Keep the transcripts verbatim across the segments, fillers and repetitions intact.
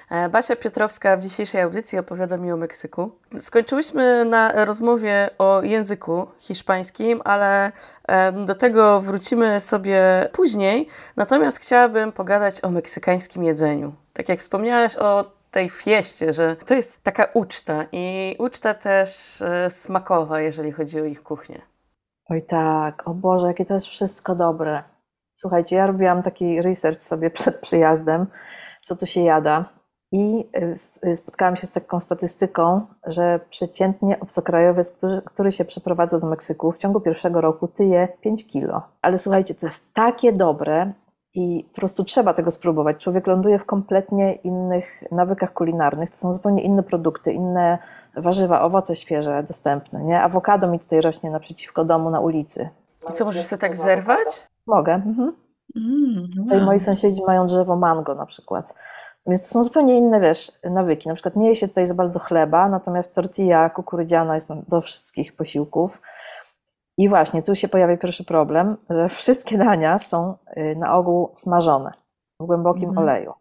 E, Basia Piotrowska w dzisiejszej audycji opowiada mi o Meksyku. Skończyłyśmy na rozmowie o języku hiszpańskim, ale em, do tego wrócimy sobie później. Natomiast chciałabym pogadać o meksykańskim jedzeniu. Tak jak wspomniałaś o tej fieście, że to jest taka uczta i uczta też e, smakowa, jeżeli chodzi o ich kuchnię. Oj tak, o Boże, jakie to jest wszystko dobre. Słuchajcie, ja robiłam taki research sobie przed przyjazdem, co tu się jada i y, s- y, spotkałam się z taką statystyką, że przeciętnie obcokrajowiec, który, który się przeprowadza do Meksyku, w ciągu pierwszego roku tyje pięć kilo. Ale słuchajcie, to jest takie dobre i po prostu trzeba tego spróbować. Człowiek ląduje w kompletnie innych nawykach kulinarnych. To są zupełnie inne produkty, inne warzywa, owoce świeże dostępne, nie? Awokado mi tutaj rośnie naprzeciwko domu na ulicy. I co, możesz sobie tak zerwać? Mogę. Mhm. Mm, Tutaj moi wow. sąsiedzi mają drzewo mango na przykład. Więc to są zupełnie inne, wiesz, nawyki. Na przykład nie je się tutaj za bardzo chleba, natomiast tortilla kukurydziana jest na- do wszystkich posiłków. I właśnie tu się pojawia pierwszy problem, że wszystkie dania są y, na ogół smażone w głębokim Mhm. oleju.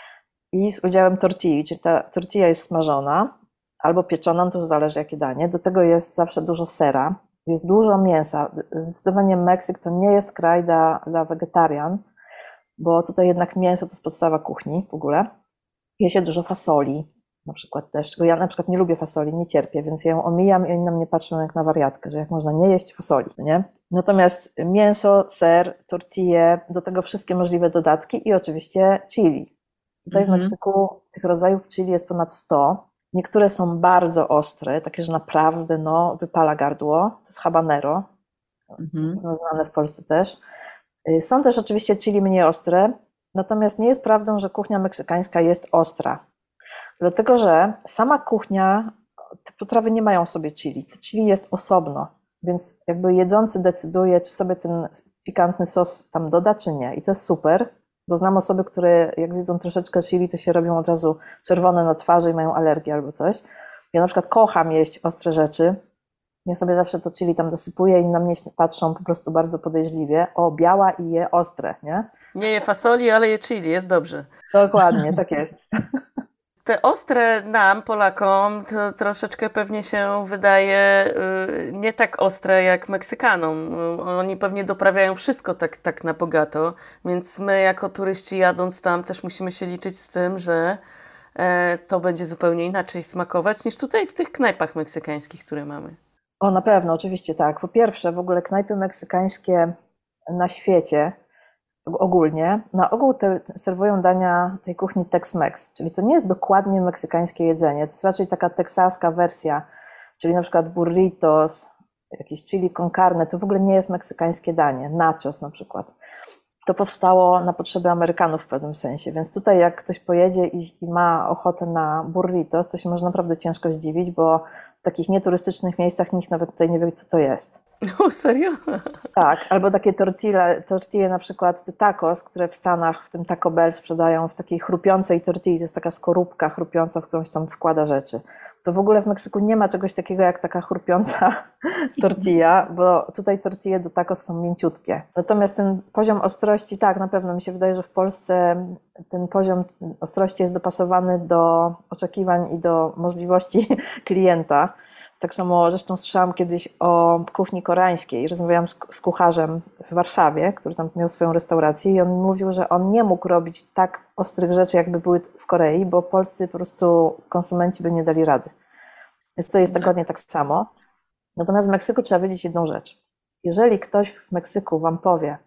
I z udziałem tortilli, czyli ta tortilla jest smażona albo pieczona, no to już zależy jakie danie. Do tego jest zawsze dużo sera, jest dużo mięsa. Zdecydowanie Meksyk to nie jest kraj dla, dla wegetarian, bo tutaj jednak mięso to jest podstawa kuchni w ogóle. Je się dużo fasoli, na przykład też. Czego ja na przykład nie lubię fasoli, nie cierpię, więc ja ją omijam i oni na mnie patrzą jak na wariatkę, że jak można nie jeść fasoli, nie? Natomiast mięso, ser, tortille, do tego wszystkie możliwe dodatki i oczywiście chili. Tutaj w Mhm. Meksyku tych rodzajów chili jest ponad sto. Niektóre są bardzo ostre, takie, że naprawdę no, wypala gardło. To jest habanero, Mhm. no, znane w Polsce też. Y, Są też oczywiście chili mniej ostre, natomiast nie jest prawdą, że kuchnia meksykańska jest ostra. Dlatego, że sama kuchnia, te potrawy nie mają w sobie chili. To chili jest osobno, więc jakby jedzący decyduje, czy sobie ten pikantny sos tam doda, czy nie. I to jest super, bo znam osoby, które jak zjedzą troszeczkę chili, to się robią od razu czerwone na twarzy i mają alergię albo coś. Ja na przykład kocham jeść ostre rzeczy. Ja sobie zawsze to chili tam dosypuję i na mnie patrzą po prostu bardzo podejrzliwie. O, biała i je ostre, nie? Nie je fasoli, ale je chili, jest dobrze. Dokładnie, tak jest. Te ostre nam, Polakom, to troszeczkę pewnie się wydaje y, nie tak ostre jak Meksykanom. Y, Oni pewnie doprawiają wszystko tak, tak na bogato, więc my jako turyści jadąc tam też musimy się liczyć z tym, że e, to będzie zupełnie inaczej smakować niż tutaj w tych knajpach meksykańskich, które mamy. O, na pewno, oczywiście tak. Po pierwsze, w ogóle knajpy meksykańskie na świecie ogólnie, na ogół te, serwują dania tej kuchni Tex-Mex, czyli to nie jest dokładnie meksykańskie jedzenie, to jest raczej taka teksaska wersja, czyli na przykład burritos, jakieś chili con carne, to w ogóle nie jest meksykańskie danie, nachos na przykład. To powstało na potrzeby Amerykanów w pewnym sensie, więc tutaj jak ktoś pojedzie i, i ma ochotę na burritos, to się może naprawdę ciężko zdziwić, bo w takich nieturystycznych miejscach nikt nawet tutaj nie wie, co to jest. O, serio? Tak, albo takie tortille, tortille na przykład te tacos, które w Stanach, w tym Taco Bell sprzedają w takiej chrupiącej tortilli, to jest taka skorupka chrupiąca, w którą się tam wkłada rzeczy. To w ogóle w Meksyku nie ma czegoś takiego jak taka chrupiąca tortilla, bo tutaj tortille do tacos są mięciutkie. Natomiast ten poziom ostrości, tak, na pewno mi się wydaje, że w Polsce ten poziom ostrości jest dopasowany do oczekiwań i do możliwości klienta. Tak samo zresztą słyszałam kiedyś o kuchni koreańskiej. Rozmawiałam z, z kucharzem w Warszawie, który tam miał swoją restaurację i on mówił, że on nie mógł robić tak ostrych rzeczy, jakby były w Korei, bo polscy po prostu konsumenci by nie dali rady. Więc to jest dokładnie tak samo. Natomiast w Meksyku trzeba wiedzieć jedną rzecz. Jeżeli ktoś w Meksyku wam powie,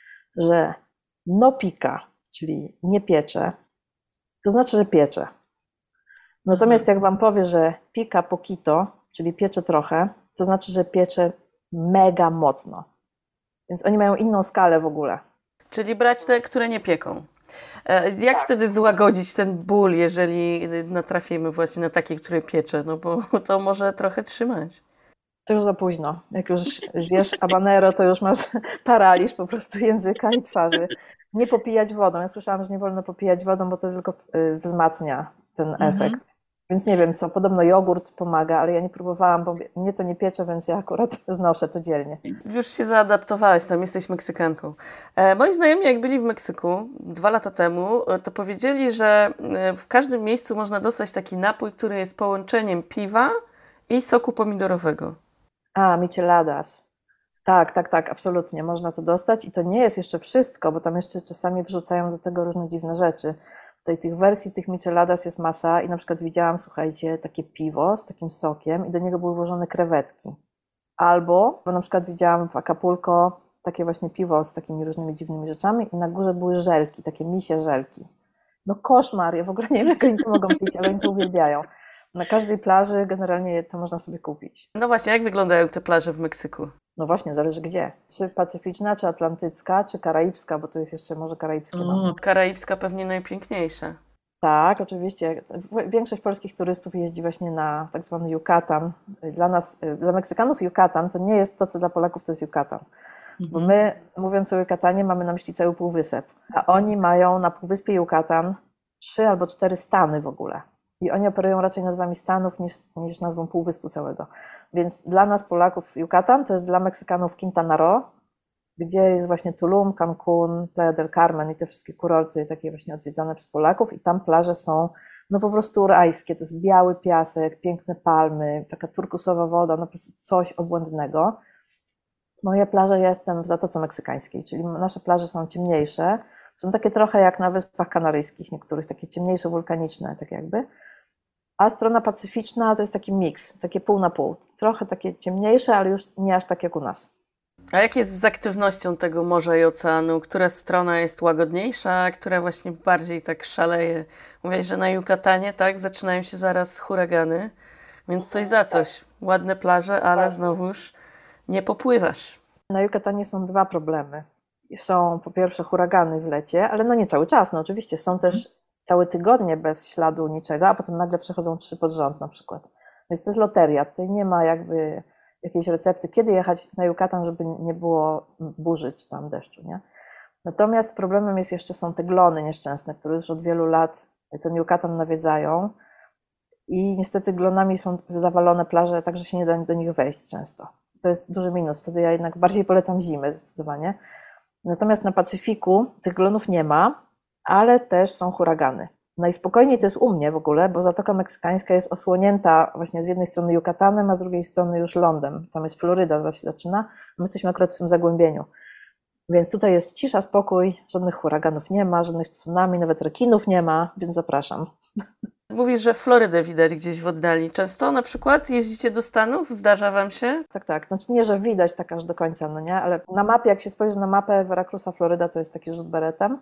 że no pika, czyli nie piecze, to znaczy, że piecze. Natomiast jak wam powie, że pika poquito, czyli piecze trochę, to znaczy, że piecze mega mocno. Więc oni mają inną skalę w ogóle. Czyli brać te, które nie pieką. E, Jak wtedy złagodzić ten ból, jeżeli natrafimy właśnie na takie, które piecze? No bo to może trochę trzymać. To już za późno. Jak już zjesz habanero, to już masz paraliż po prostu języka i twarzy. Nie popijać wodą. Ja słyszałam, że nie wolno popijać wodą, bo to tylko y, wzmacnia ten Mhm. efekt. Więc nie wiem co, podobno jogurt pomaga, ale ja nie próbowałam, bo mnie to nie piecze, więc ja akurat znoszę to dzielnie. Już się zaadaptowałaś, tam jesteś Meksykanką. E, moi znajomi, jak byli w Meksyku dwa lata temu, e, to powiedzieli, że e, w każdym miejscu można dostać taki napój, który jest połączeniem piwa i soku pomidorowego. A, micheladas. Tak, tak, tak, absolutnie, można to dostać i to nie jest jeszcze wszystko, bo tam jeszcze czasami wrzucają do tego różne dziwne rzeczy. Tutaj tych wersji tych micheladas jest masa i na przykład widziałam, słuchajcie, takie piwo z takim sokiem i do niego były włożone krewetki. Albo, bo na przykład widziałam w Acapulco takie właśnie piwo z takimi różnymi dziwnymi rzeczami i na górze były żelki, takie misie żelki. No koszmar, ja w ogóle nie wiem, jak oni to mogą pić, ale oni to uwielbiają. Na każdej plaży generalnie to można sobie kupić. No właśnie, jak wyglądają te plaże w Meksyku? No właśnie, zależy gdzie. Czy pacyficzna, czy atlantycka, czy karaibska, bo to jest jeszcze Morze Karaibskie. O, karaibska pewnie najpiękniejsza. Tak, oczywiście. Większość polskich turystów jeździ właśnie na tak zwany Yucatan. Dla nas, dla Meksykanów Yucatan to nie jest to, co dla Polaków to jest Yucatan. Bo my, mówiąc o Yucatanie, mamy na myśli cały półwysep. A oni mają na półwyspie Yucatan trzy albo cztery stany w ogóle. I oni operują raczej nazwami stanów niż, niż nazwą półwyspu całego. Więc dla nas, Polaków, Yucatan to jest dla Meksykanów Quintana Roo, gdzie jest właśnie Tulum, Cancún, Playa del Carmen i te wszystkie kurorty takie właśnie odwiedzane przez Polaków i tam plaże są no po prostu rajskie. To jest biały piasek, piękne palmy, taka turkusowa woda, no po prostu coś obłędnego. Moje plaże, ja jestem w Zatoce Meksykańskiej, czyli nasze plaże są ciemniejsze. Są takie trochę jak na Wyspach Kanaryjskich, niektórych takie ciemniejsze, wulkaniczne, tak jakby. A strona pacyficzna to jest taki miks, takie pół na pół. Trochę takie ciemniejsze, ale już nie aż tak jak u nas. A jak jest z aktywnością tego morza i oceanu? Która strona jest łagodniejsza, a która właśnie bardziej tak szaleje? Mówiłaś, że na Yucatanie, tak, zaczynają się zaraz huragany, więc coś za coś. Ładne plaże, ale znowuż nie popływasz. Na Yucatanie są dwa problemy. Są po pierwsze huragany w lecie, ale no nie cały czas, no oczywiście. Są też całe tygodnie bez śladu niczego, a potem nagle przechodzą trzy pod rząd na przykład. Więc to jest loteria. Tutaj nie ma jakby jakiejś recepty, kiedy jechać na Yucatan, żeby nie było burzy czy tam deszczu, nie? Natomiast problemem jest jeszcze są te glony nieszczęsne, które już od wielu lat ten Yucatan nawiedzają i niestety glonami są zawalone plaże, tak że się nie da do nich wejść często. To jest duży minus, wtedy ja jednak bardziej polecam zimę zdecydowanie. Natomiast na Pacyfiku tych glonów nie ma, ale też są huragany. Najspokojniej to jest u mnie w ogóle, bo Zatoka Meksykańska jest osłonięta właśnie z jednej strony Yucatanem, a z drugiej strony już lądem. Tam jest Floryda, zaraz się zaczyna. My jesteśmy akurat w tym zagłębieniu. Więc tutaj jest cisza, spokój, żadnych huraganów nie ma, żadnych tsunami, nawet rekinów nie ma, więc zapraszam. Mówisz, że Florydę widać gdzieś w oddali. Często na przykład jeździcie do Stanów? Zdarza wam się? Tak, tak. Znaczy nie, że widać tak aż do końca, no nie? Ale na mapie, jak się spojrzy na mapę Veracruza, Floryda, to jest taki rzut beretem.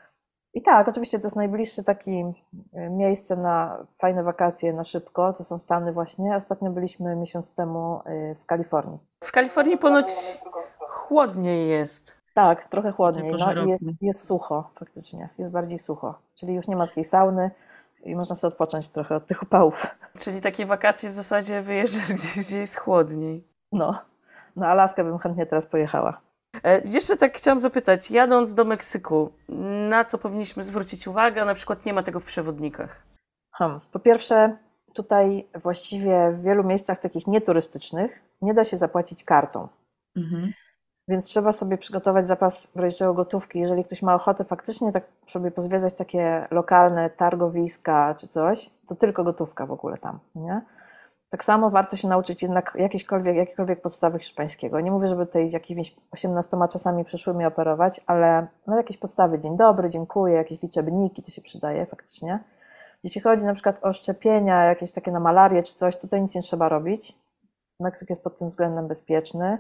I tak, oczywiście to jest najbliższe takie miejsce na fajne wakacje na szybko, to są Stany właśnie. Ostatnio byliśmy miesiąc temu w Kalifornii. W Kalifornii ponoć chłodniej jest. Tak, trochę chłodniej, no i jest, jest sucho faktycznie, jest bardziej sucho. Czyli już nie ma takiej sauny i można sobie odpocząć trochę od tych upałów. Czyli takie wakacje w zasadzie wyjeżdżasz gdzieś, gdzie jest chłodniej. No, na Alaskę bym chętnie teraz pojechała. E, jeszcze tak chciałam zapytać, jadąc do Meksyku, na co powinniśmy zwrócić uwagę? Na przykład nie ma tego w przewodnikach. Hmm. Po pierwsze, tutaj właściwie w wielu miejscach takich nieturystycznych nie da się zapłacić kartą. Mhm. Więc trzeba sobie przygotować zapas w razie czego gotówki. Jeżeli ktoś ma ochotę faktycznie tak sobie pozwiedzać takie lokalne targowiska czy coś, to tylko gotówka w ogóle tam, nie? Tak samo warto się nauczyć jednak jakiekolwiek, jakiekolwiek podstawy hiszpańskiego. Nie mówię, żeby tutaj jakimiś osiemnastoma czasami przyszłymi operować, ale no jakieś podstawy, dzień dobry, dziękuję, jakieś liczebniki, to się przydaje faktycznie. Jeśli chodzi na przykład o szczepienia, jakieś takie na malarię czy coś, tutaj nic nie trzeba robić. Meksyk jest pod tym względem bezpieczny.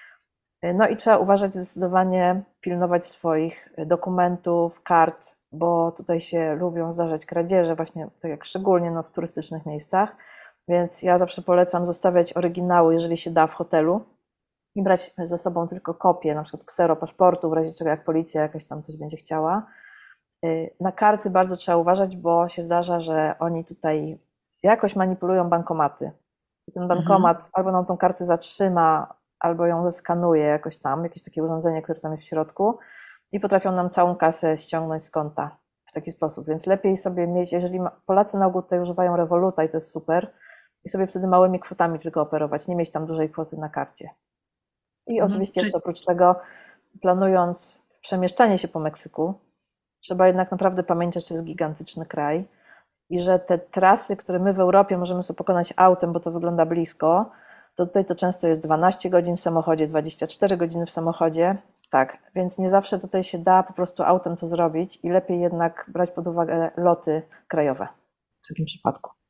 No i trzeba uważać zdecydowanie, pilnować swoich dokumentów, kart, bo tutaj się lubią zdarzać kradzieże, właśnie tak jak szczególnie no, w turystycznych miejscach. Więc ja zawsze polecam zostawiać oryginały, jeżeli się da, w hotelu i brać ze sobą tylko kopię, na przykład ksero paszportu, w razie czego jak policja jakaś tam coś będzie chciała. Na karty bardzo trzeba uważać, bo się zdarza, że oni tutaj jakoś manipulują bankomaty. I ten bankomat mhm. albo nam tą kartę zatrzyma, albo ją zeskanuje jakoś tam, jakieś takie urządzenie, które tam jest w środku i potrafią nam całą kasę ściągnąć z konta. w taki sposób, więc lepiej sobie mieć, jeżeli ma, Polacy na ogół tutaj używają Revoluta i to jest super, i sobie wtedy małymi kwotami tylko operować, nie mieć tam dużej kwoty na karcie. I Mhm, oczywiście czyli- jeszcze oprócz tego, planując przemieszczanie się po Meksyku, trzeba jednak naprawdę pamiętać, że to jest gigantyczny kraj i że te trasy, które my w Europie możemy sobie pokonać autem, bo to wygląda blisko, to tutaj to często jest dwanaście godzin w samochodzie, dwadzieścia cztery godziny w samochodzie. Tak, więc nie zawsze tutaj się da po prostu autem to zrobić i lepiej jednak brać pod uwagę loty krajowe w takim przypadku.